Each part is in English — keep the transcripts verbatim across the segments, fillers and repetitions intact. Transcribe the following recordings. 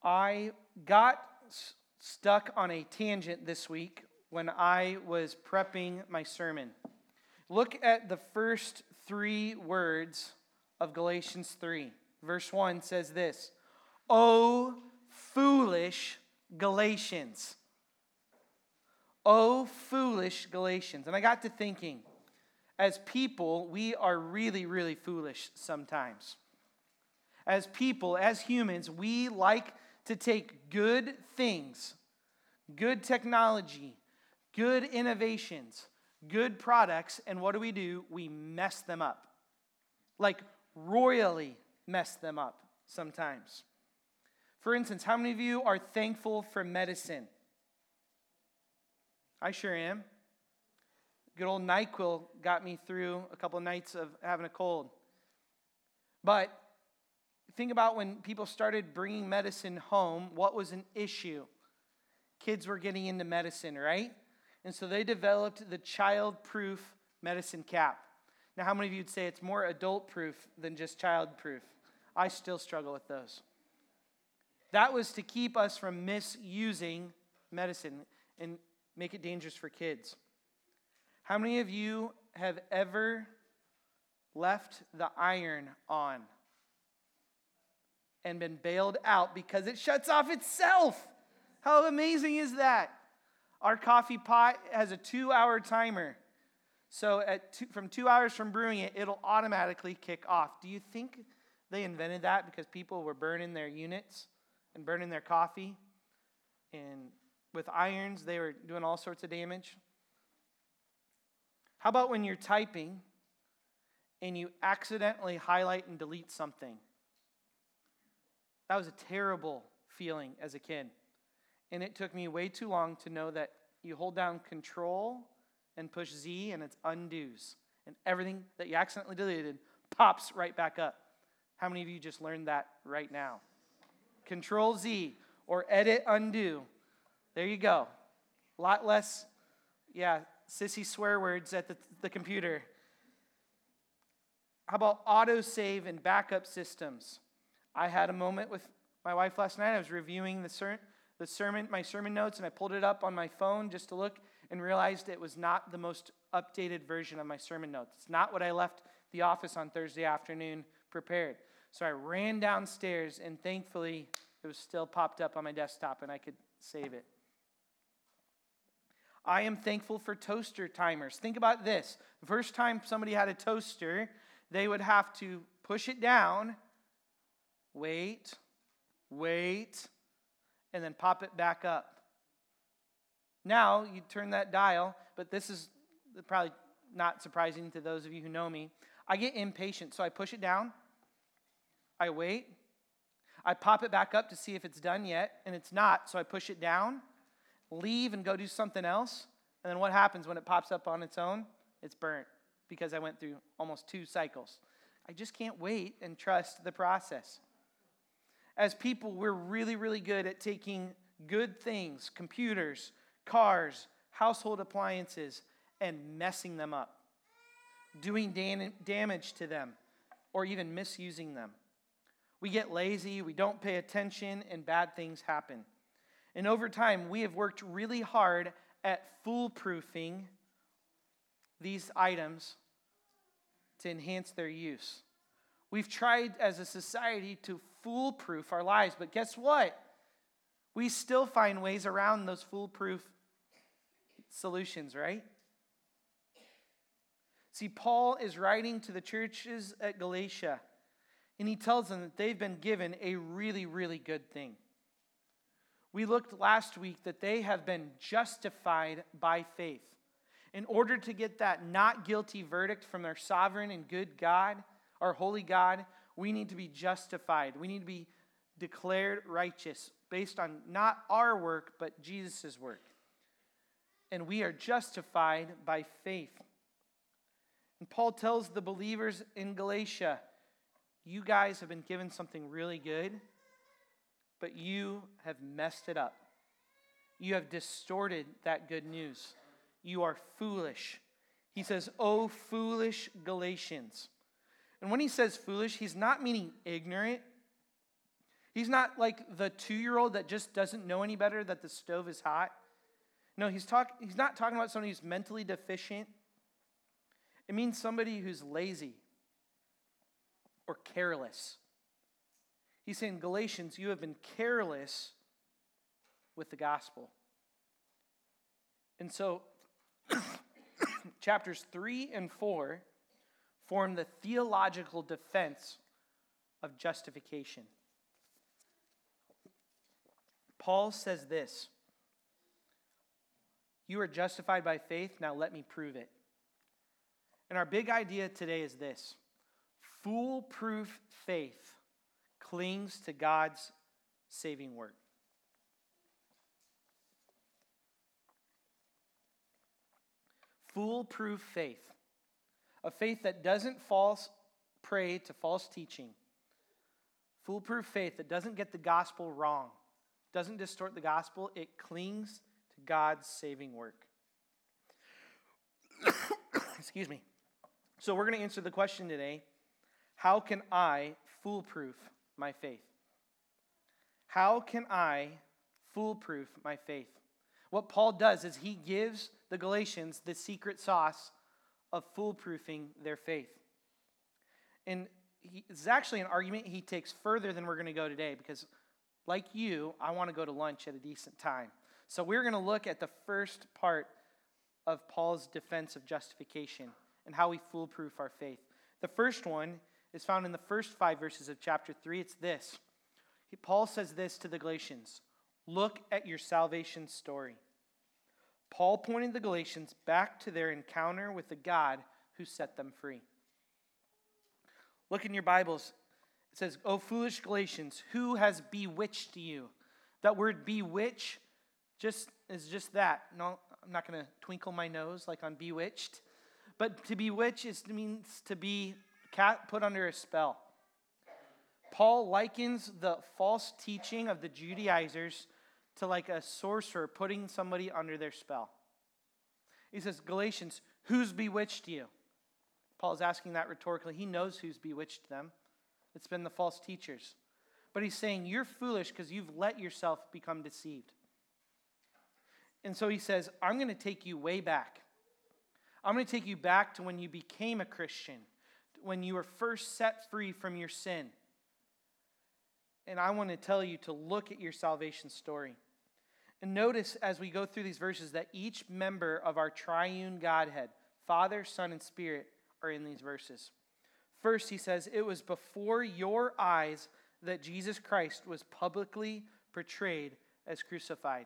I got s- stuck on a tangent this week when I was prepping my sermon. Look at the first three words of Galatians three. Verse one says this, "O foolish Galatians." O foolish Galatians. And I got to thinking, as people, we are really, really foolish sometimes. As people, as humans, we like to take good things, good technology, good innovations, good products, and what do we do? We mess them up. Like royally mess them up sometimes. For instance, how many of you are thankful for medicine? I sure am. Good old NyQuil got me through a couple of nights of having a cold. But think about when people started bringing medicine home, what was an issue? Kids were getting into medicine, right? And so they developed the child-proof medicine cap. Now, how many of you would say it's more adult-proof than just child-proof? I still struggle with those. That was to keep us from misusing medicine and make it dangerous for kids. How many of you have ever left the iron on and been bailed out because it shuts off itself? How amazing is that? Our coffee pot has a two-hour timer. So at two, from two hours from brewing it, it'll automatically kick off. Do you think they invented that because people were burning their units and burning their coffee? And with irons, they were doing all sorts of damage. How about when you're typing and you accidentally highlight and delete something? That was a terrible feeling as a kid. And it took me way too long to know that you hold down Control and push Z and it's undos. And everything that you accidentally deleted pops right back up. How many of you just learned that right now? Control Z or edit undo. There you go. A lot less, yeah, sissy swear words at the, the computer. How about autosave and backup systems? I had a moment with my wife last night. I was reviewing the, ser- the sermon, my sermon notes, and I pulled it up on my phone just to look and realized it was not the most updated version of my sermon notes. It's not what I left the office on Thursday afternoon prepared. So I ran downstairs, and thankfully it was still popped up on my desktop, and I could save it. I am thankful for toaster timers. Think about this. The first time somebody had a toaster, they would have to push it down, wait, wait, and then pop it back up. Now, you turn that dial, but this is probably not surprising to those of you who know me. I get impatient, so I push it down, I wait, I pop it back up to see if it's done yet, and it's not, so I push it down, leave and go do something else, and then what happens when it pops up on its own? It's burnt because I went through almost two cycles. I just can't wait and trust the process. As people, we're really, really good at taking good things, computers, cars, household appliances, and messing them up, doing dan- damage to them, or even misusing them. We get lazy, we don't pay attention, and bad things happen. And over time, we have worked really hard at foolproofing these items to enhance their use. We've tried as a society to foolproof our lives, but guess what? We still find ways around those foolproof solutions, right? See, Paul is writing to the churches at Galatia, and he tells them that they've been given a really, really good thing. We looked last week that they have been justified by faith. In order to get that not guilty verdict from their sovereign and good God, our holy God, we need to be justified. We need to be declared righteous based on not our work, but Jesus' work. And we are justified by faith. And Paul tells the believers in Galatia, you guys have been given something really good, but you have messed it up. You have distorted that good news. You are foolish. He says, "Oh, foolish Galatians." And when he says foolish, he's not meaning ignorant. He's not like the two-year-old that just doesn't know any better that the stove is hot. No, he's talk, he's not talking about somebody who's mentally deficient. It means somebody who's lazy or careless. He's saying, Galatians, you have been careless with the gospel. And so, chapters three and four form the theological defense of justification. Paul says this, you are justified by faith, now let me prove it. And our big idea today is this, foolproof faith clings to God's saving work. Foolproof faith, a faith that doesn't false prey to false teaching. Foolproof faith that doesn't get the gospel wrong, doesn't distort the gospel, it clings to God's saving work. Excuse me. So we're going to answer the question today, how can I foolproof my faith? How can I foolproof my faith? What Paul does is he gives the Galatians the secret sauce of foolproofing their faith. And he, it's actually an argument he takes further than we're going to go today because, like you, I want to go to lunch at a decent time. So we're going to look at the first part of Paul's defense of justification and how we foolproof our faith. The first one is found in the first five verses of chapter three. It's this. He, Paul says this to the Galatians, look at your salvation story. Paul pointed the Galatians back to their encounter with the God who set them free. Look in your Bibles. It says, O foolish Galatians, who has bewitched you? That word bewitch just is just that. No, I'm not going to twinkle my nose like on Bewitched. But to bewitch is, means to be put under a spell. Paul likens the false teaching of the Judaizers to like a sorcerer putting somebody under their spell. He says, Galatians, who's bewitched you? Paul's asking that rhetorically. He knows who's bewitched them. It's been the false teachers. But he's saying, you're foolish because you've let yourself become deceived. And so he says, I'm going to take you way back. I'm going to take you back to when you became a Christian, when you were first set free from your sin. And I want to tell you to look at your salvation story. And notice as we go through these verses that each member of our triune Godhead, Father, Son, and Spirit, are in these verses. First, he says, it was before your eyes that Jesus Christ was publicly portrayed as crucified.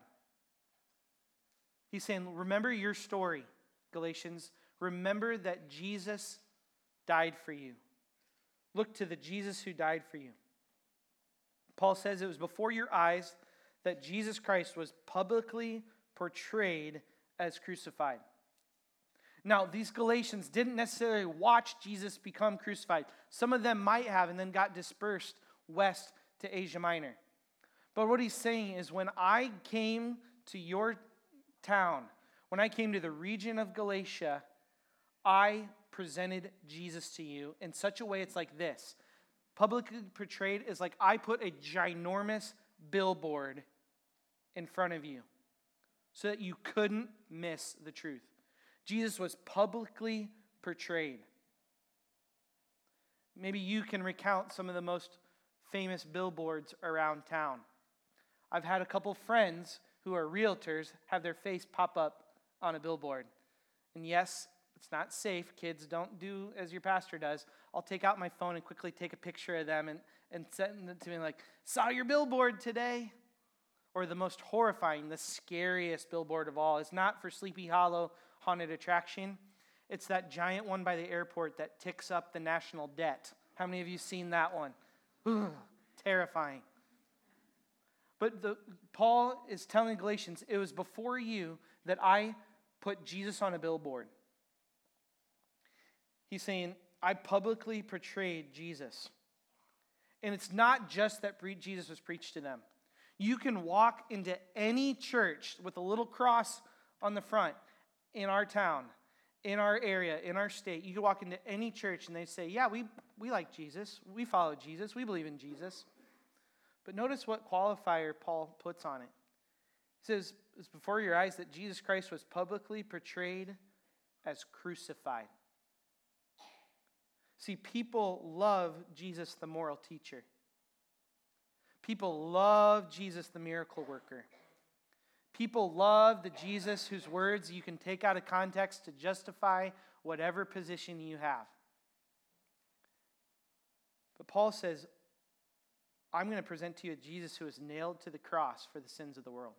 He's saying, remember your story, Galatians. Remember that Jesus died for you. Look to the Jesus who died for you. Paul says it was before your eyes that Jesus Christ was publicly portrayed as crucified. Now, these Galatians didn't necessarily watch Jesus become crucified. Some of them might have and then got dispersed west to Asia Minor. But what he's saying is when I came to your town, when I came to the region of Galatia, I presented Jesus to you in such a way it's like this. Publicly portrayed is like I put a ginormous billboard in front of you so that you couldn't miss the truth. Jesus was publicly portrayed. Maybe you can recount some of the most famous billboards around town. I've had a couple friends who are realtors have their face pop up on a billboard. And yes, it's not safe. Kids, don't do as your pastor does. I'll take out my phone and quickly take a picture of them and, and send it to me like, saw your billboard today. Or the most horrifying, the scariest billboard of all is not for Sleepy Hollow Haunted Attraction. It's that giant one by the airport that ticks up the national debt. How many of you seen that one? Ugh, terrifying. But the, Paul is telling Galatians, it was before you that I put Jesus on a billboard. He's saying, I publicly portrayed Jesus. And it's not just that Jesus was preached to them. You can walk into any church with a little cross on the front in our town, in our area, in our state. You can walk into any church and they say, yeah, we, we like Jesus. We follow Jesus. We believe in Jesus. But notice what qualifier Paul puts on it. He says, it's before your eyes that Jesus Christ was publicly portrayed as crucified. See, people love Jesus the moral teacher. People love Jesus the miracle worker. People love the Jesus whose words you can take out of context to justify whatever position you have. But Paul says, I'm going to present to you a Jesus who was nailed to the cross for the sins of the world.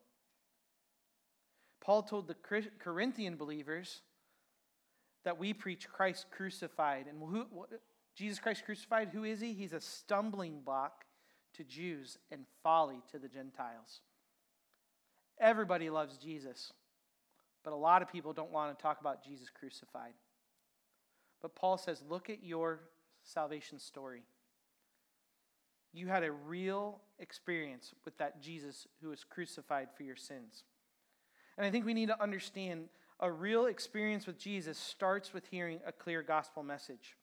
Paul told the Corinthian believers that we preach Christ crucified. And who, what, Jesus Christ crucified, who is he? He's a stumbling block to Jews and folly to the Gentiles. Everybody loves Jesus, but a lot of people don't want to talk about Jesus crucified. But Paul says, look at your salvation story. You had a real experience with that Jesus who was crucified for your sins. And I think we need to understand a real experience with Jesus starts with hearing a clear gospel message.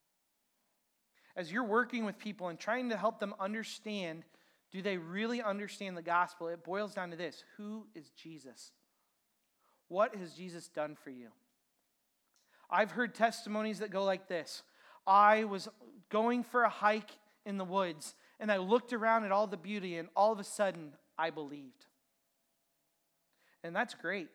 As you're working with people and trying to help them understand, do they really understand the gospel? It boils down to this: who is Jesus? What has Jesus done for you? I've heard testimonies that go like this. I was going for a hike in the woods, and I looked around at all the beauty, and all of a sudden, I believed. And that's great.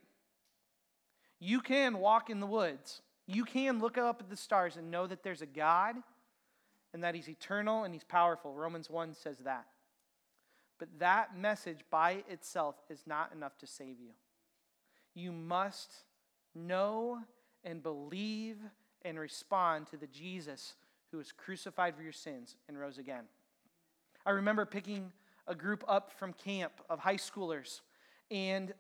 You can walk in the woods. You can look up at the stars and know that there's a God and that he's eternal and he's powerful. Romans one says that. But that message by itself is not enough to save you. You must know and believe and respond to the Jesus who was crucified for your sins and rose again. I remember picking a group up from camp of high schoolers, and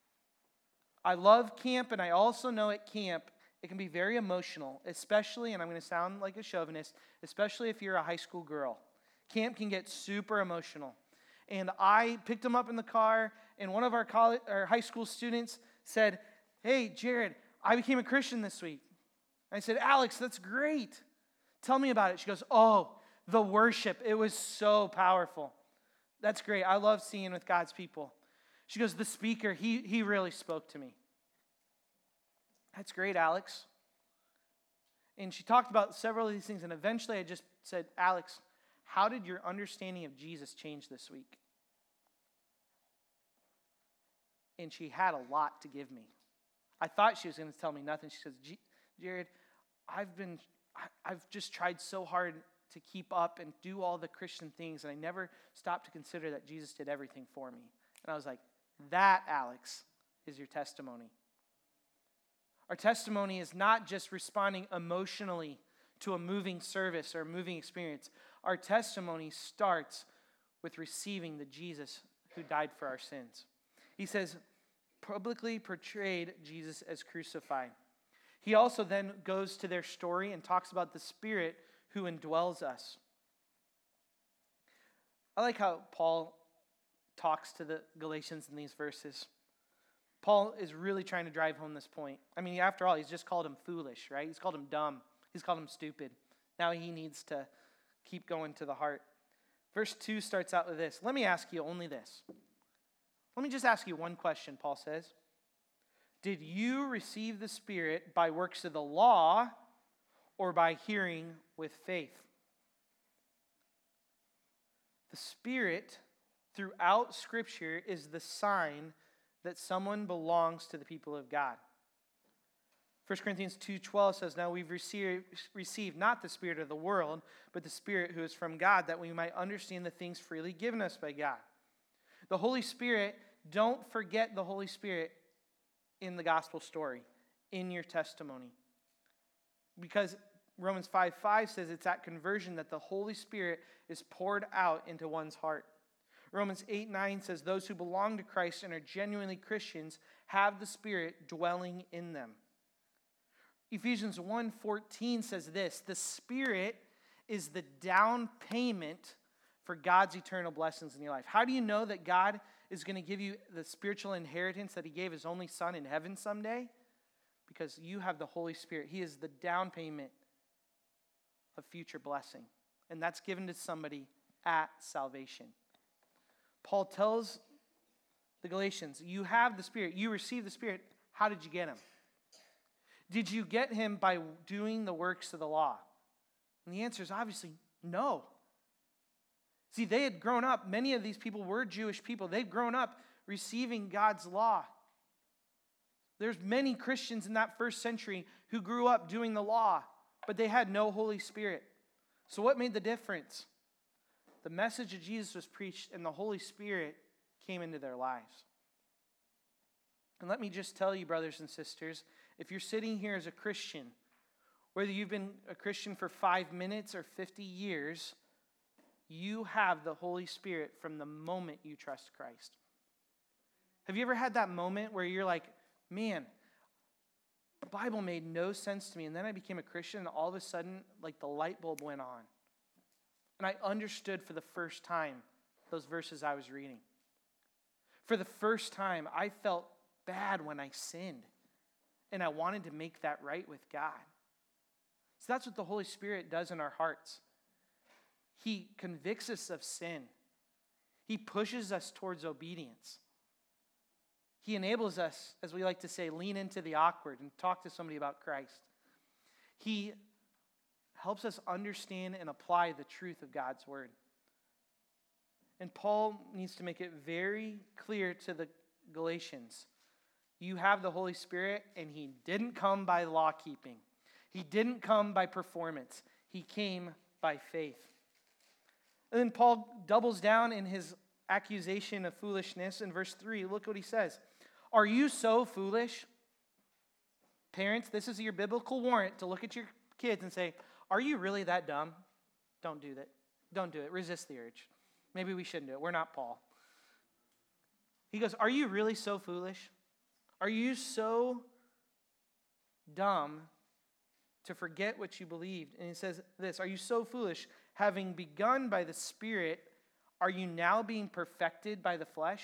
I love camp, and I also know at camp it can be very emotional, especially, and I'm going to sound like a chauvinist, especially if you're a high school girl. Camp can get super emotional. And I picked them up in the car, and one of our college, our high school students said, "Hey, Jared, I became a Christian this week." I said, "Alex, that's great. Tell me about it." She goes, "Oh, the worship. It was so powerful." That's great. I love seeing with God's people. She goes, "The speaker, he, he really spoke to me." That's great, Alex. And she talked about several of these things, and eventually I just said, "Alex, how did your understanding of Jesus change this week?" And she had a lot to give me. I thought she was going to tell me nothing. She says, "Jared, I've been, I've just tried so hard to keep up and do all the Christian things, and I never stopped to consider that Jesus did everything for me." And I was like, that, Alex, is your testimony. Our testimony is not just responding emotionally to a moving service or a moving experience. Our testimony starts with receiving the Jesus who died for our sins. He says, publicly portrayed Jesus as crucified. He also then goes to their story and talks about the Spirit who indwells us. I like how Paul talks to the Galatians in these verses. Paul is really trying to drive home this point. I mean, after all, he's just called him foolish, right? He's called him dumb. He's called him stupid. Now he needs to keep going to the heart. Verse two starts out with this. Let me ask you only this. Let me just ask you one question, Paul says. Did you receive the Spirit by works of the law or by hearing with faith? The Spirit throughout Scripture is the sign that someone belongs to the people of God. First Corinthians two twelve says, "Now we've received, received not the spirit of the world, but the Spirit who is from God, that we might understand the things freely given us by God." The Holy Spirit, don't forget the Holy Spirit in the gospel story, in your testimony. Because Romans five five says it's at conversion that the Holy Spirit is poured out into one's heart. Romans eight nine says those who belong to Christ and are genuinely Christians have the Spirit dwelling in them. Ephesians one fourteen says this, the Spirit is the down payment for God's eternal blessings in your life. How do you know that God is going to give you the spiritual inheritance that he gave his only Son in heaven someday? Because you have the Holy Spirit. He is the down payment of future blessing. And that's given to somebody at salvation. Paul tells the Galatians, you have the Spirit, you receive the Spirit. How did you get him? Did you get him by doing the works of the law? And the answer is obviously no. See, they had grown up, many of these people were Jewish people. They'd grown up receiving God's law. There's many Christians in that first century who grew up doing the law, but they had no Holy Spirit. So what made the difference? The message of Jesus was preached, and the Holy Spirit came into their lives. And let me just tell you, brothers and sisters, if you're sitting here as a Christian, whether you've been a Christian for five minutes or fifty years, you have the Holy Spirit from the moment you trust Christ. Have you ever had that moment where you're like, man, the Bible made no sense to me, and then I became a Christian, and all of a sudden, like the light bulb went on. And I understood for the first time those verses I was reading. For the first time, I felt bad when I sinned, and I wanted to make that right with God. So that's what the Holy Spirit does in our hearts. He convicts us of sin. He pushes us towards obedience. He enables us, as we like to say, lean into the awkward and talk to somebody about Christ. He helps us understand and apply the truth of God's word. And Paul needs to make it very clear to the Galatians. You have the Holy Spirit, and he didn't come by law keeping. He didn't come by performance. He came by faith. And then Paul doubles down in his accusation of foolishness in verse three. Look what he says. Are you so foolish? Parents, this is your biblical warrant to look at your kids and say, are you really that dumb? Don't do that. Don't do it. Resist the urge. Maybe we shouldn't do it. We're not Paul. He goes, are you really so foolish? Are you so dumb to forget what you believed? And he says this, are you so foolish? Having begun by the Spirit, are you now being perfected by the flesh?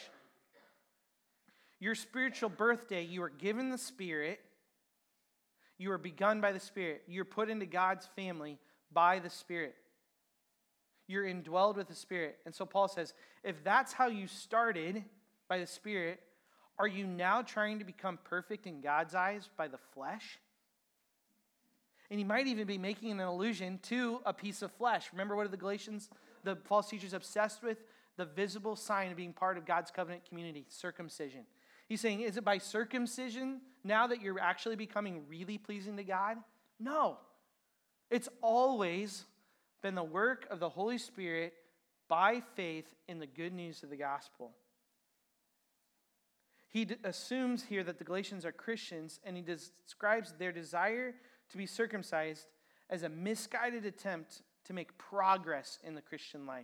Your spiritual birthday, you were given the Spirit. You were begun by the Spirit. You're put into God's family by the Spirit. You're indwelled with the Spirit. And so Paul says, if that's how you started by the Spirit, are you now trying to become perfect in God's eyes by the flesh? And he might even be making an allusion to a piece of flesh. Remember what are the Galatians, the false teachers obsessed with? The visible sign of being part of God's covenant community, circumcision. He's saying, is it by circumcision now that you're actually becoming really pleasing to God? No. It's always been the work of the Holy Spirit by faith in the good news of the gospel. He d- assumes here that the Galatians are Christians, and he des- describes their desire to be circumcised as a misguided attempt to make progress in the Christian life.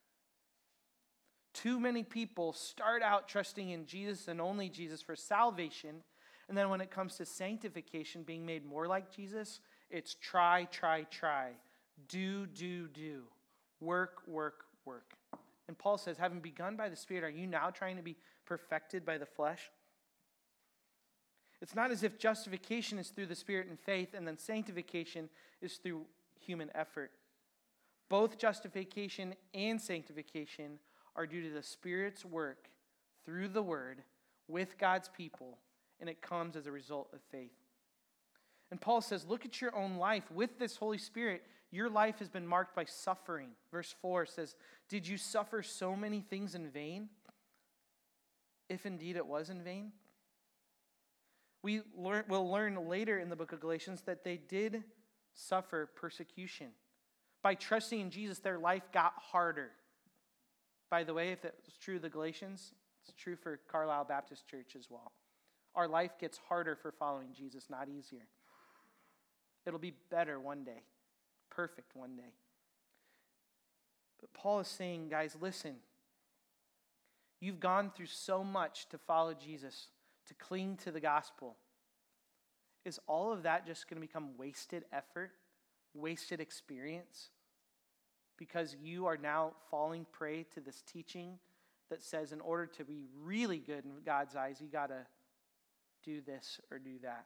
Too many people start out trusting in Jesus and only Jesus for salvation, and then when it comes to sanctification, being made more like Jesus, it's try, try, try, do, do, do, work, work, work. And Paul says, having begun by the Spirit, are you now trying to be perfected by the flesh? It's not as if justification is through the Spirit and faith, and then sanctification is through human effort. Both justification and sanctification are due to the Spirit's work through the Word with God's people, and it comes as a result of faith. And Paul says, look at your own life. With this Holy Spirit, your life has been marked by suffering. Verse four says, did you suffer so many things in vain? If indeed it was in vain. We learn, we'll learn later in the book of Galatians that they did suffer persecution. By trusting in Jesus, their life got harder. By the way, if it was true of the Galatians, it's true for Carlisle Baptist Church as well. Our life gets harder for following Jesus, not easier. It'll be better one day, perfect one day. But Paul is saying, guys, listen. You've gone through so much to follow Jesus, to cling to the gospel. Is all of that just going to become wasted effort, wasted experience? Because you are now falling prey to this teaching that says in order to be really good in God's eyes, you got to do this or do that.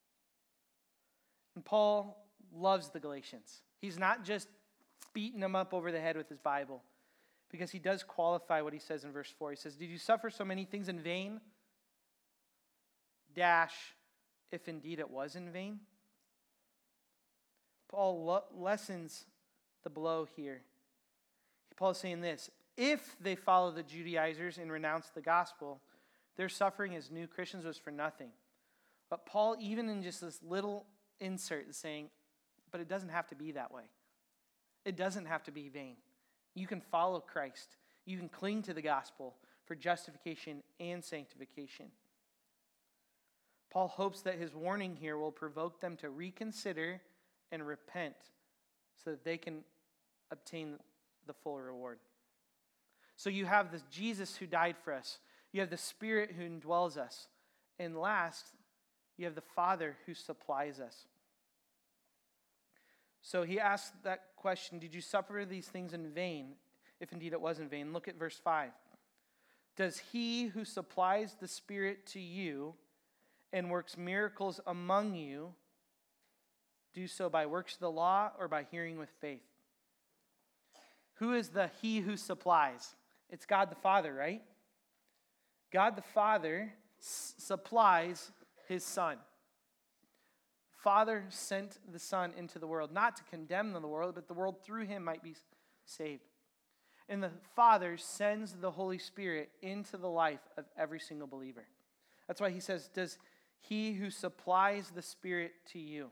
And Paul loves the Galatians. He's not just beating them up over the head with his Bible, because he does qualify what he says in verse four. He says, did you suffer so many things in vain? Dash, if indeed it was in vain. Paul lo- lessens the blow here. Paul is saying this: if they follow the Judaizers and renounce the gospel, their suffering as new Christians was for nothing. But Paul, even in just this little insert, is saying, but it doesn't have to be that way. It doesn't have to be vain. You can follow Christ. You can cling to the gospel for justification and sanctification. Paul hopes that his warning here will provoke them to reconsider and repent so that they can obtain the full reward. So you have this Jesus who died for us. You have the Spirit who indwells us. And last, you have the Father who supplies us. So he asks that question, did you suffer these things in vain? If indeed it was in vain. Look at verse five. Does he who supplies the Spirit to you and works miracles among you do so by works of the law or by hearing with faith? Who is the he who supplies? It's God the Father, right? God the Father s- supplies his Son. Father sent the Son into the world, not to condemn the world, but the world through him might be saved. And the Father sends the Holy Spirit into the life of every single believer. That's why he says, does he who supplies the Spirit to you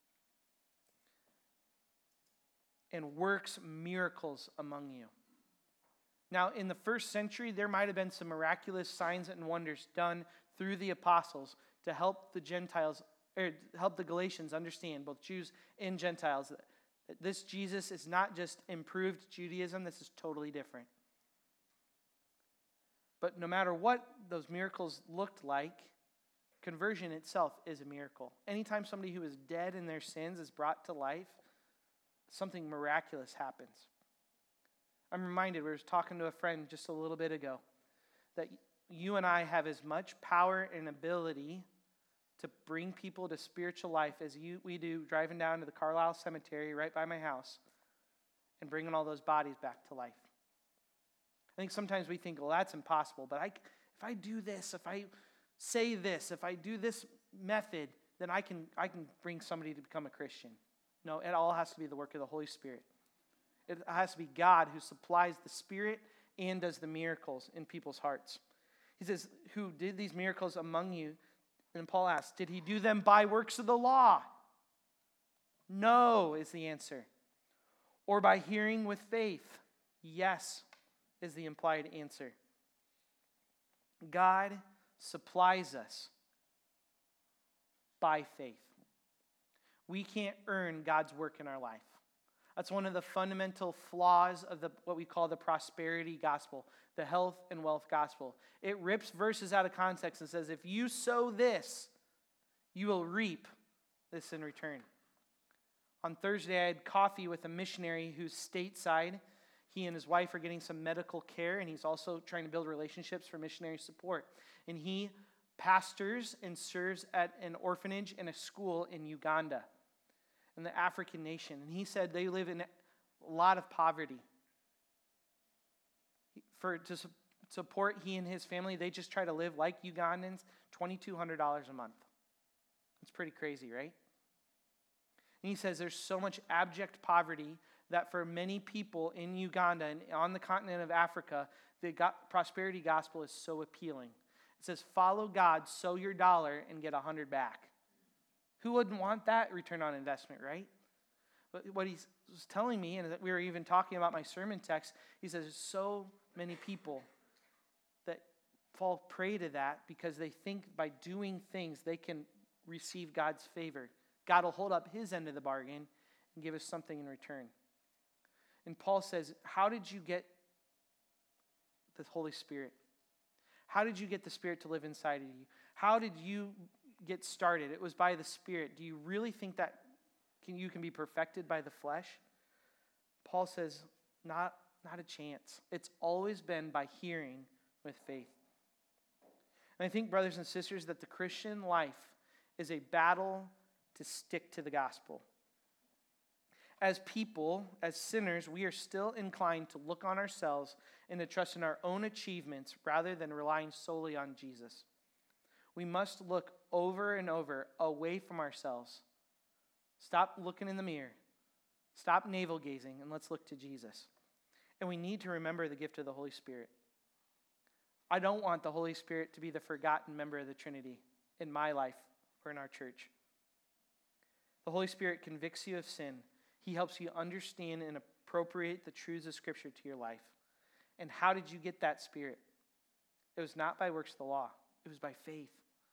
and works miracles among you. Now, in the first century, there might have been some miraculous signs and wonders done through the apostles to help the Gentiles, or help the Galatians understand, both Jews and Gentiles, that this Jesus is not just improved Judaism, this is totally different. But no matter what those miracles looked like, conversion itself is a miracle. Anytime somebody who is dead in their sins is brought to life, something miraculous happens. I'm reminded, we were talking to a friend just a little bit ago, that you and I have as much power and ability to bring people to spiritual life as you we do driving down to the Carlisle Cemetery right by my house and bringing all those bodies back to life. I think sometimes we think, well, that's impossible, but I, if I do this, if I say this, if I do this method, then I can I can bring somebody to become a Christian. No, it all has to be the work of the Holy Spirit. It has to be God who supplies the Spirit and does the miracles in people's hearts. He says, who did these miracles among you? And Paul asks, did he do them by works of the law? No, is the answer. Or by hearing with faith? Yes, is the implied answer. God supplies us by faith. We can't earn God's work in our life. That's one of the fundamental flaws of the what we call the prosperity gospel, the health and wealth gospel. It rips verses out of context and says, if you sow this, you will reap this in return. On Thursday, I had coffee with a missionary who's stateside. He and his wife are getting some medical care, and he's also trying to build relationships for missionary support. And he pastors and serves at an orphanage and a school in Uganda, in the African nation. And he said they live in a lot of poverty. For to su- support he and his family, they just try to live like Ugandans, two thousand two hundred dollars a month. That's pretty crazy, right? And he says there's so much abject poverty that for many people in Uganda and on the continent of Africa, the go- prosperity gospel is so appealing. It says, follow God, sow your dollar, and get a hundred back. Who wouldn't want that return on investment, right? But what he was telling me, and we were even talking about my sermon text, he says there's so many people that fall prey to that because they think by doing things they can receive God's favor. God will hold up his end of the bargain and give us something in return. And Paul says, how did you get the Holy Spirit? How did you get the Spirit to live inside of you? How did you get started? It was by the Spirit. Do you really think that can, you can be perfected by the flesh? Paul says, not, not a chance. It's always been by hearing with faith. And I think, brothers and sisters, that the Christian life is a battle to stick to the gospel. As people, as sinners, we are still inclined to look on ourselves and to trust in our own achievements rather than relying solely on Jesus. We must look over and over away from ourselves. Stop looking in the mirror. Stop navel gazing and let's look to Jesus. And we need to remember the gift of the Holy Spirit. I don't want the Holy Spirit to be the forgotten member of the Trinity in my life or in our church. The Holy Spirit convicts you of sin. He helps you understand and appropriate the truths of Scripture to your life. And how did you get that Spirit? It was not by works of the law. It was by faith.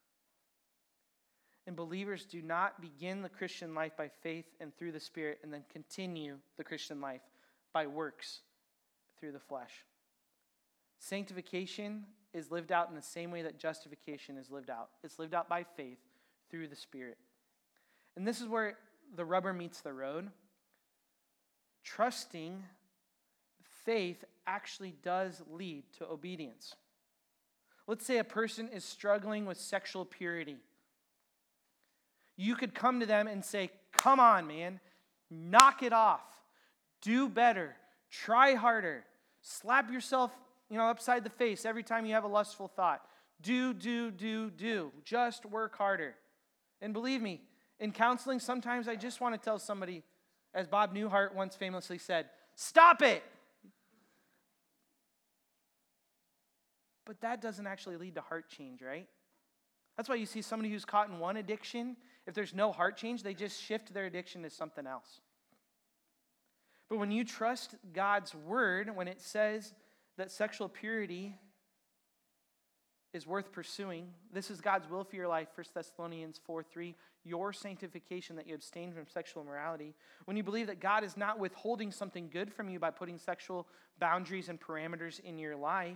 And believers do not begin the Christian life by faith and through the Spirit and then continue the Christian life by works through the flesh. Sanctification is lived out in the same way that justification is lived out. It's lived out by faith through the Spirit. And this is where the rubber meets the road. Trusting faith actually does lead to obedience. Let's say a person is struggling with sexual purity. You could come to them and say, come on, man, knock it off. Do better. Try harder. Slap yourself, you know, upside the face every time you have a lustful thought. Do, do, do, do. Just work harder. And believe me, in counseling, sometimes I just want to tell somebody, as Bob Newhart once famously said, stop it. But that doesn't actually lead to heart change, right? That's why you see somebody who's caught in one addiction, if there's no heart change, they just shift their addiction to something else. But when you trust God's word, when it says that sexual purity is worth pursuing, this is God's will for your life, First Thessalonians four three, your sanctification, that you abstain from sexual immorality. When you believe that God is not withholding something good from you by putting sexual boundaries and parameters in your life,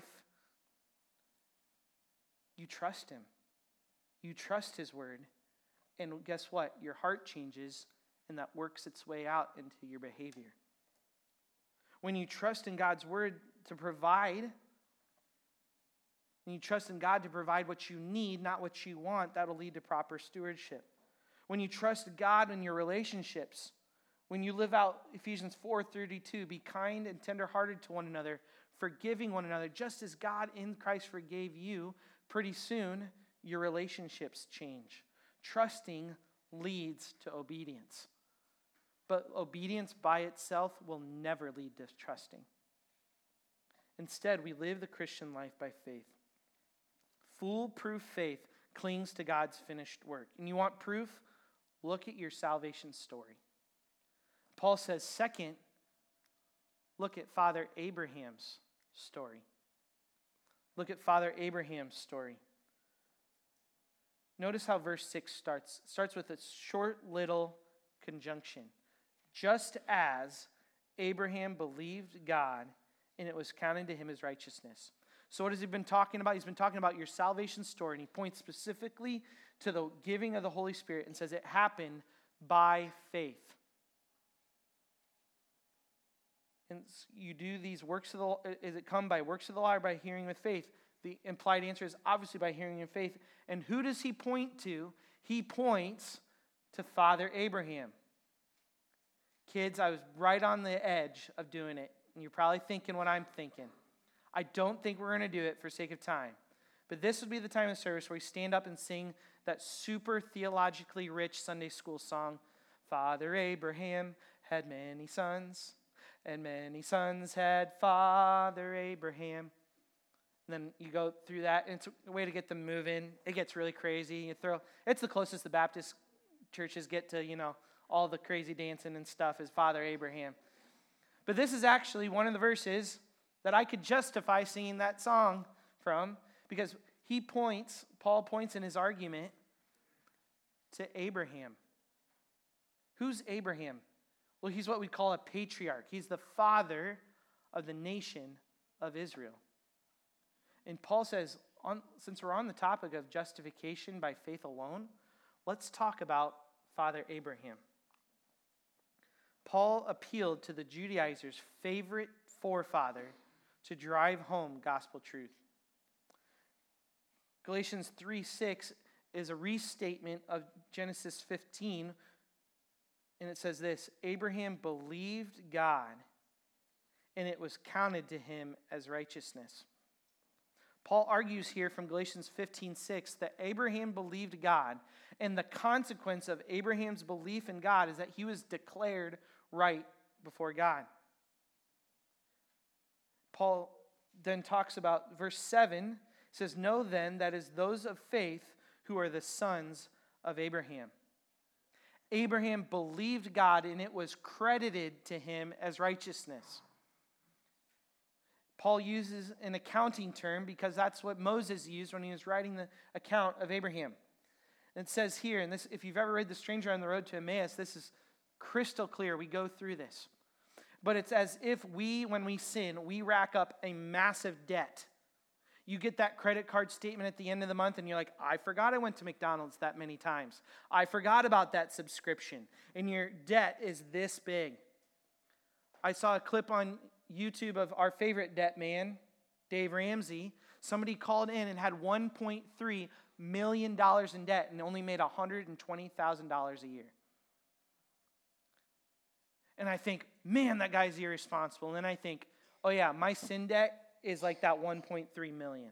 you trust him. You trust his word. And guess what? Your heart changes, and that works its way out into your behavior. When you trust in God's word to provide, and you trust in God to provide what you need, not what you want, that'll lead to proper stewardship. When you trust God in your relationships, when you live out Ephesians four thirty-two, be kind and tenderhearted to one another, forgiving one another, just as God in Christ forgave you, pretty soon your relationships change. Trusting leads to obedience. But obedience by itself will never lead to trusting. Instead, we live the Christian life by faith. Foolproof faith clings to God's finished work. And you want proof? Look at your salvation story. Paul says, second, look at Father Abraham's story. Look at Father Abraham's story. Notice how verse six starts. It starts with a short little conjunction. Just as Abraham believed God, and it was counted to him as righteousness. So what has he been talking about? He's been talking about your salvation story, and he points specifically to the giving of the Holy Spirit and says it happened by faith. And you do these works of the law. Is it come by works of the law or by hearing with faith? The implied answer is obviously by hearing in faith. And who does he point to? He points to Father Abraham. Kids, I was right on the edge of doing it. And you're probably thinking what I'm thinking. I don't think we're going to do it for sake of time. But this would be the time of service where we stand up and sing that super theologically rich Sunday school song. Father Abraham had many sons, and many sons had Father Abraham. And then you go through that, and it's a way to get them moving. It gets really crazy. You throw, it's the closest the Baptist churches get to, you know, all the crazy dancing and stuff is Father Abraham. But this is actually one of the verses that I could justify singing that song from, because he points, Paul points in his argument to Abraham. Who's Abraham? Well, he's what we call a patriarch. He's the father of the nation of Israel. And Paul says, on, since we're on the topic of justification by faith alone, let's talk about Father Abraham. Paul appealed to the Judaizers' favorite forefather to drive home gospel truth. Galatians three six is a restatement of Genesis fifteen, And it says this, Abraham believed God, and it was counted to him as righteousness. Paul argues here from Galatians fifteen six that Abraham believed God, and the consequence of Abraham's belief in God is that he was declared right before God. Paul then talks about verse seven, says, know then that is those of faith who are the sons of Abraham. Abraham believed God, and it was credited to him as righteousness. Paul uses an accounting term because that's what Moses used when he was writing the account of Abraham. And it says here, and this, if you've ever read The Stranger on the Road to Emmaus, this is crystal clear. We go through this. But it's as if we, when we sin, we rack up a massive debt. You get that credit card statement at the end of the month and you're like, I forgot I went to McDonald's that many times. I forgot about that subscription. And your debt is this big. I saw a clip on YouTube of our favorite debt man, Dave Ramsey. Somebody called in and had one point three million dollars in debt and only made one hundred twenty thousand dollars a year. And I think, man, that guy's irresponsible. And then I think, oh yeah, my sin debt is like that one point three million.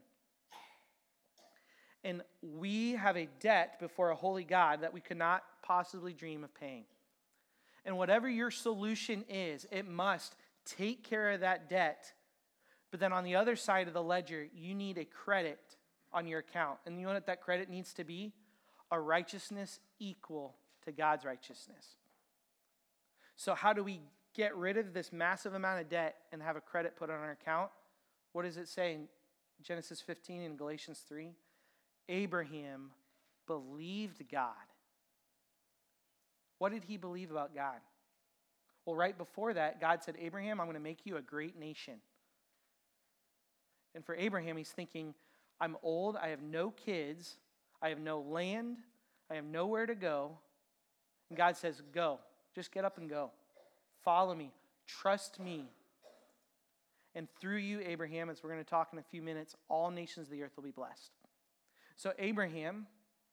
And we have a debt before a holy God that we could not possibly dream of paying. And whatever your solution is, it must take care of that debt. But then on the other side of the ledger, you need a credit on your account. And you know what that credit needs to be? A righteousness equal to God's righteousness. So how do we get rid of this massive amount of debt and have a credit put on our account? What does it say in Genesis fifteen and Galatians three? Abraham believed God. What did he believe about God? Well, right before that, God said, Abraham, I'm going to make you a great nation. And for Abraham, he's thinking, I'm old, I have no kids, I have no land, I have nowhere to go. And God says, go. Just get up and go. Follow me. Trust me. And through you, Abraham, as we're going to talk in a few minutes, all nations of the earth will be blessed. So Abraham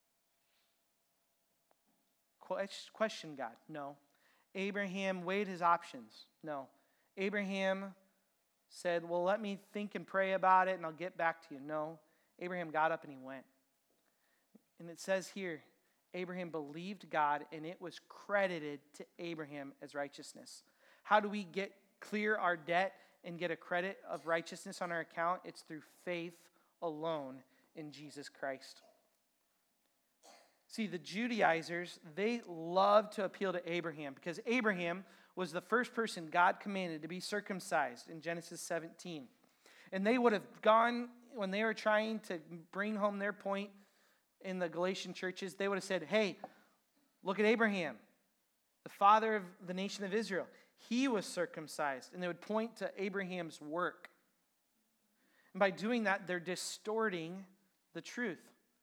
questioned God. No. Abraham weighed his options. No. Abraham said, well, let me think and pray about it and I'll get back to you. No. Abraham got up and he went. And it says here, Abraham believed God and it was credited to Abraham as righteousness. How do we get clear our debt and get a credit of righteousness on our account? It's through faith alone in Jesus Christ. See, the Judaizers, they love to appeal to Abraham because Abraham was the first person God commanded to be circumcised in Genesis seventeen. And they would have gone, when they were trying to bring home their point in the Galatian churches, they would have said, hey, look at Abraham, the father of the nation of Israel. He was circumcised. And they would point to Abraham's work. And by doing that, they're distorting the truth.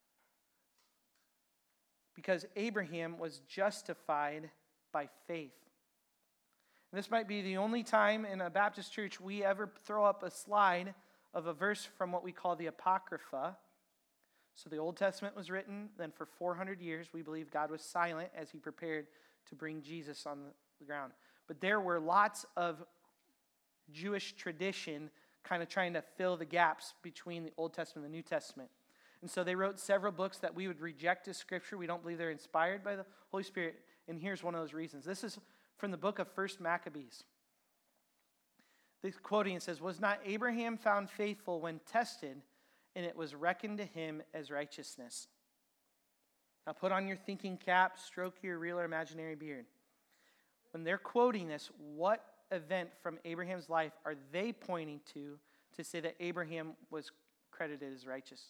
Because Abraham was justified by faith. And this might be the only time in a Baptist church we ever throw up a slide of a verse from what we call the Apocrypha. So the Old Testament was written, then for four hundred years we believe God was silent as he prepared to bring Jesus on the ground. But there were lots of Jewish tradition kind of trying to fill the gaps between the Old Testament and the New Testament. And so they wrote several books that we would reject as scripture. We don't believe they're inspired by the Holy Spirit. And here's one of those reasons. This is from the book of First Maccabees. This quoting, it says, was not Abraham found faithful when tested, and it was reckoned to him as righteousness? Now put on your thinking cap, stroke your real or imaginary beard. When they're quoting this, what event from Abraham's life are they pointing to to say that Abraham was credited as righteous?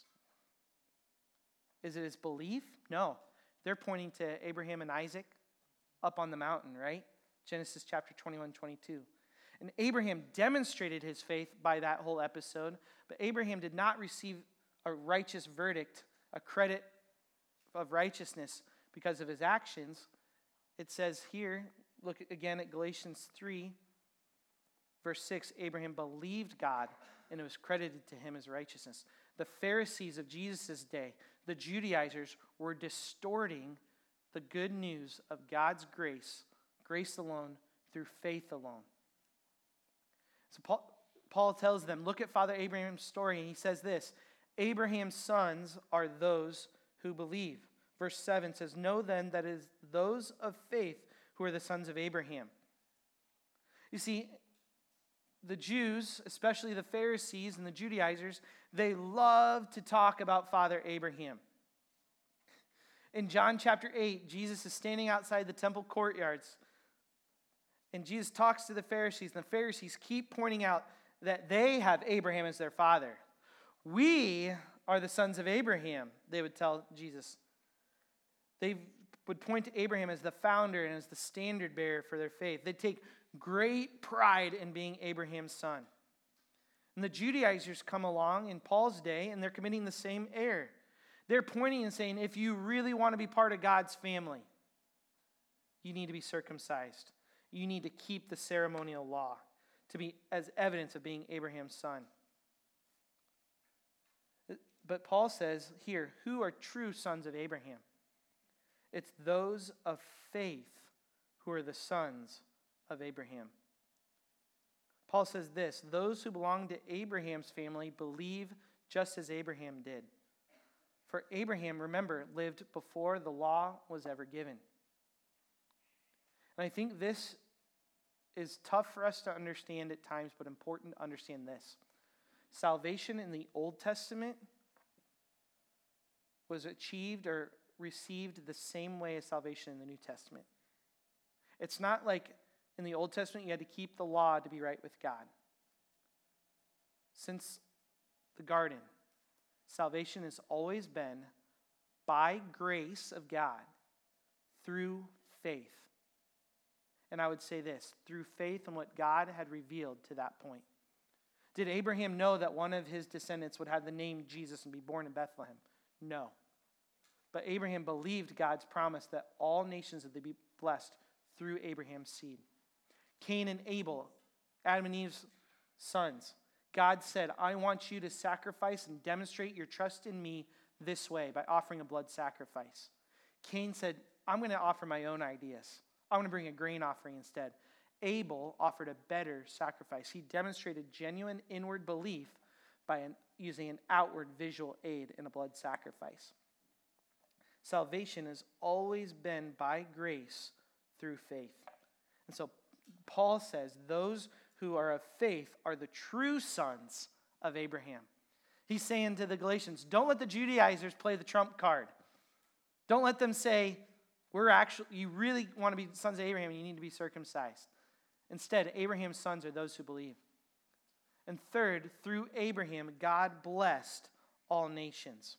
Is it his belief? No. They're pointing to Abraham and Isaac up on the mountain, right? Genesis chapter twenty-one, twenty-two. And Abraham demonstrated his faith by that whole episode, but Abraham did not receive a righteous verdict, a credit of righteousness because of his actions. It says here, look again at Galatians three, verse six, Abraham believed God, and it was credited to him as righteousness. The Pharisees of Jesus' day, the Judaizers, were distorting the good news of God's grace grace alone, through faith alone. So Paul, Paul tells them, look at Father Abraham's story, and he says this, Abraham's sons are those who believe. Verse seven says, know then that it is those of faith who are the sons of Abraham. You see, the Jews, especially the Pharisees and the Judaizers, they love to talk about Father Abraham. In John chapter eight, Jesus is standing outside the temple courtyards, and Jesus talks to the Pharisees, and the Pharisees keep pointing out that they have Abraham as their father. We are the sons of Abraham, they would tell Jesus. They would point to Abraham as the founder and as the standard bearer for their faith. They'd take great pride in being Abraham's son. And the Judaizers come along in Paul's day, and they're committing the same error. They're pointing and saying, if you really want to be part of God's family, you need to be circumcised. You need to keep the ceremonial law to be as evidence of being Abraham's son. But Paul says here, who are true sons of Abraham? It's those of faith who are the sons of Abraham. Paul says this, those who belong to Abraham's family believe just as Abraham did. For Abraham, remember, lived before the law was ever given. And I think this is tough for us to understand at times, but important to understand this. Salvation in the Old Testament was achieved or received the same way as salvation in the New Testament. It's not like in the Old Testament you had to keep the law to be right with God. Since the garden, salvation has always been by grace of God through faith. And I would say this, through faith in what God had revealed to that point. Did Abraham know that one of his descendants would have the name Jesus and be born in Bethlehem? No. But Abraham believed God's promise that all nations would be blessed through Abraham's seed. Cain and Abel, Adam and Eve's sons, God said, I want you to sacrifice and demonstrate your trust in me this way by offering a blood sacrifice. Cain said, I'm going to offer my own ideas. I'm going to bring a grain offering instead. Abel offered a better sacrifice. He demonstrated genuine inward belief by an, using an outward visual aid in a blood sacrifice. Salvation has always been by grace through faith. And so Paul says those who are of faith are the true sons of Abraham. He's saying to the Galatians, don't let the Judaizers play the trump card. Don't let them say, we're actually, you really want to be sons of Abraham, you need to be circumcised. Instead, Abraham's sons are those who believe. And third, through Abraham, God blessed all nations.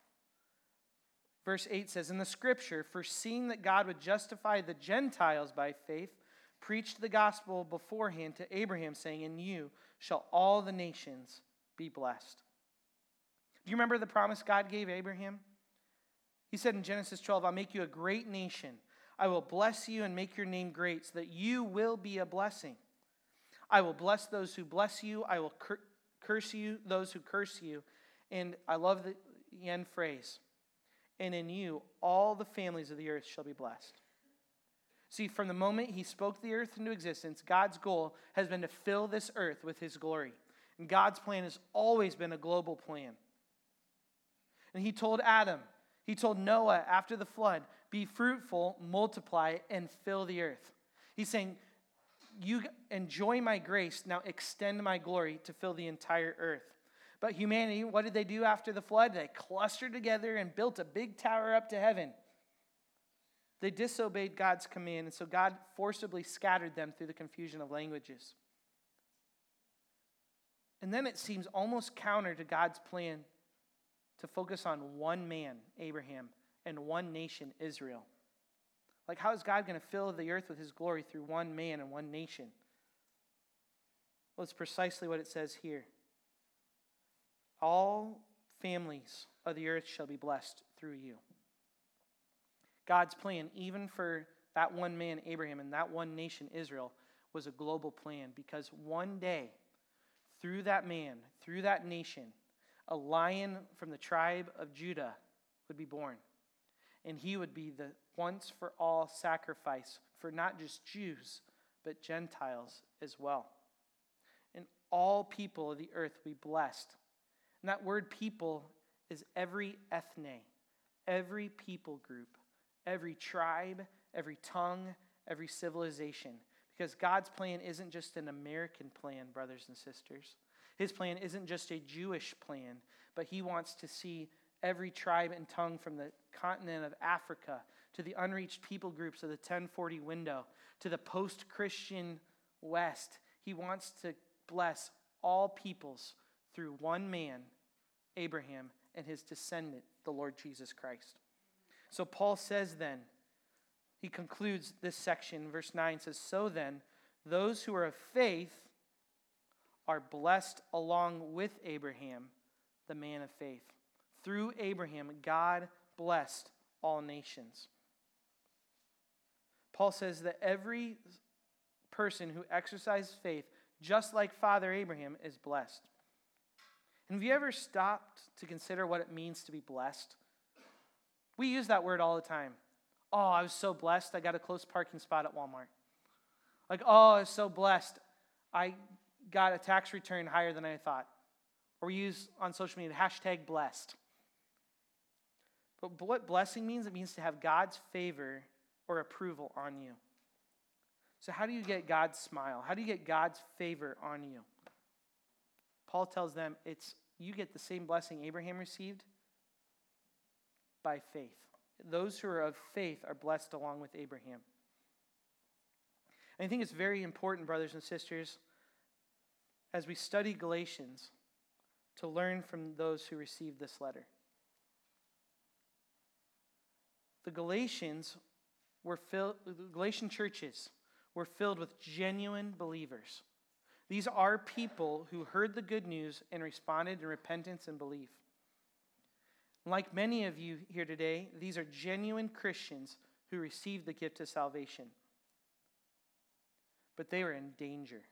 Verse eight says, in the scripture, foreseeing that God would justify the Gentiles by faith, preached the gospel beforehand to Abraham, saying, in you shall all the nations be blessed. Do you remember the promise God gave Abraham? He said in Genesis twelve, I'll make you a great nation. I will bless you and make your name great so that you will be a blessing. I will bless those who bless you. I will cur- curse you, those who curse you. And I love the end phrase. And in you, all the families of the earth shall be blessed. See, from the moment he spoke the earth into existence, God's goal has been to fill this earth with his glory. And God's plan has always been a global plan. And he told Adam, he told Noah after the flood, be fruitful, multiply, and fill the earth. He's saying, you enjoy my grace, now extend my glory to fill the entire earth. But humanity, what did they do after the flood? They clustered together and built a big tower up to heaven. They disobeyed God's command, and so God forcibly scattered them through the confusion of languages. And then it seems almost counter to God's plan to focus on one man, Abraham, and one nation, Israel. Like, how is God going to fill the earth with his glory through one man and one nation? Well, it's precisely what it says here. All families of the earth shall be blessed through you. God's plan, even for that one man, Abraham, and that one nation, Israel, was a global plan because one day, through that man, through that nation, a lion from the tribe of Judah would be born. and he would be the once for all sacrifice for not just Jews, but Gentiles as well. And all people of the earth will be blessed. And that word people is every ethne, every people group, every tribe, every tongue, every civilization. Because God's plan isn't just an American plan, brothers and sisters. His plan isn't just a Jewish plan, but he wants to see every tribe and tongue from the continent of Africa to the unreached people groups of the ten forty window to the post-Christian West. He wants to bless all peoples through one man, Abraham, and his descendant, the Lord Jesus Christ. So Paul says then, he concludes this section, verse nine says, so then, those who are of faith are blessed along with Abraham, the man of faith. Through Abraham, God blessed all nations. Paul says that every person who exercises faith, just like Father Abraham, is blessed. And have you ever stopped to consider what it means to be blessed? We use that word all the time. Oh, I was so blessed, I got a close parking spot at Walmart. Like, oh, I was so blessed, I got a tax return higher than I thought. Or we use on social media, hashtag blessed. But what blessing means, it means to have God's favor or approval on you. So how do you get God's smile? How do you get God's favor on you? Paul tells them it's you get the same blessing Abraham received by faith. Those who are of faith are blessed along with Abraham. And I think it's very important, brothers and sisters, as we study Galatians, to learn from those who received this letter. The Galatians were filled, the Galatian churches were filled with genuine believers. These are people who heard the good news and responded in repentance and belief. Like many of you here today, these are genuine Christians who received the gift of salvation. But they were in danger.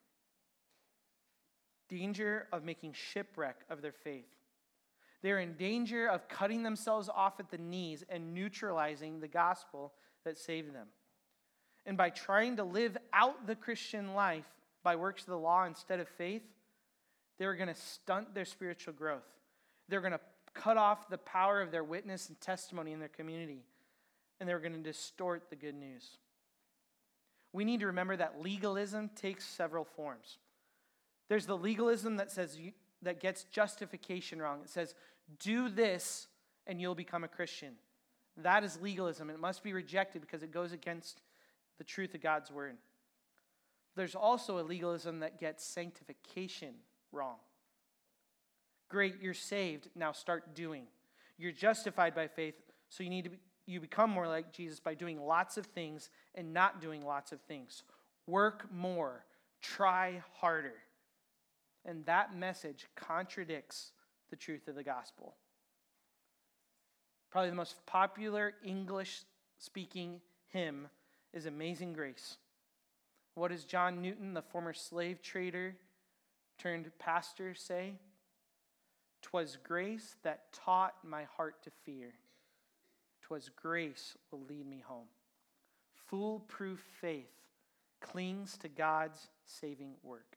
Danger of making shipwreck of their faith. They're in danger of cutting themselves off at the knees and neutralizing the gospel that saved them. And by trying to live out the Christian life by works of the law instead of faith, they were going to stunt their spiritual growth. They're going to cut off the power of their witness and testimony in their community. And they're going to distort the good news. We need to remember that legalism takes several forms. There's the legalism that says you, that gets justification wrong. It says, do this and you'll become a Christian. That is legalism. It must be rejected because it goes against the truth of God's word. There's also a legalism that gets sanctification wrong. Great, you're saved, now start doing. You're justified by faith, so you need to be, you become more like Jesus by doing lots of things and not doing lots of things. Work more, try harder. And that message contradicts the truth of the gospel. Probably the most popular English-speaking hymn is Amazing Grace. What does John Newton, the former slave trader turned pastor, say? "'Twas grace that taught my heart to fear. 'Twas grace will lead me home." Foolproof faith clings to God's saving work.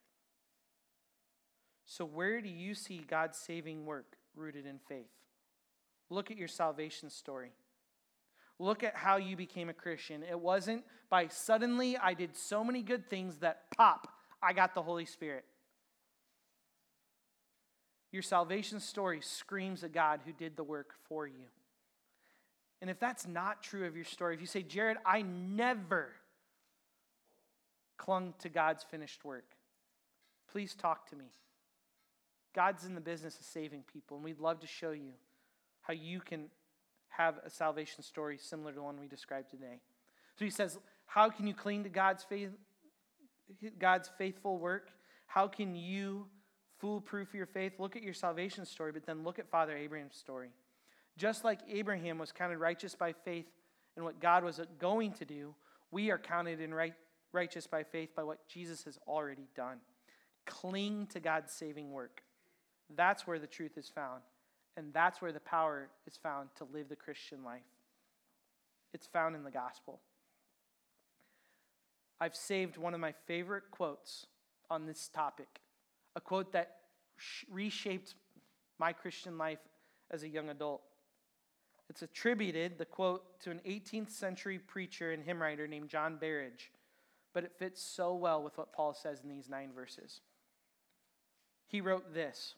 So where do you see God's saving work rooted in faith? Look at your salvation story. Look at how you became a Christian. It wasn't by suddenly I did so many good things that pop, I got the Holy Spirit. Your salvation story screams a God who did the work for you. And if that's not true of your story, if you say, Jared, I never clung to God's finished work, please talk to me. God's in the business of saving people, and we'd love to show you how you can have a salvation story similar to the one we described today. So he says, how can you cling to God's faith, God's faithful work? How can you foolproof your faith? Look at your salvation story, but then look at Father Abraham's story. Just like Abraham was counted righteous by faith in what God was going to do, we are counted in right, righteous by faith by what Jesus has already done. Cling to God's saving work. That's where the truth is found. And that's where the power is found to live the Christian life. It's found in the gospel. I've saved one of my favorite quotes on this topic, a quote that reshaped my Christian life as a young adult. It's attributed, the quote, to an eighteenth century preacher and hymn writer named John Berridge, but it fits so well with what Paul says in these nine verses. He wrote this: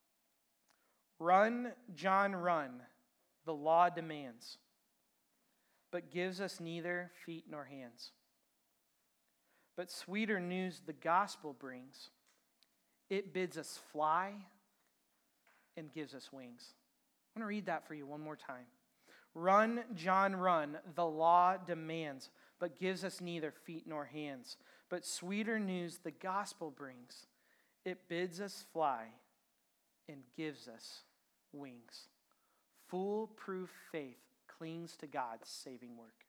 "Run, John, run, the law demands, but gives us neither feet nor hands. But sweeter news the gospel brings. It bids us fly and gives us wings." I'm going to read that for you one more time. "Run, John, run, the law demands, but gives us neither feet nor hands. But sweeter news the gospel brings. It bids us fly and gives us wings." Foolproof faith clings to God's saving work.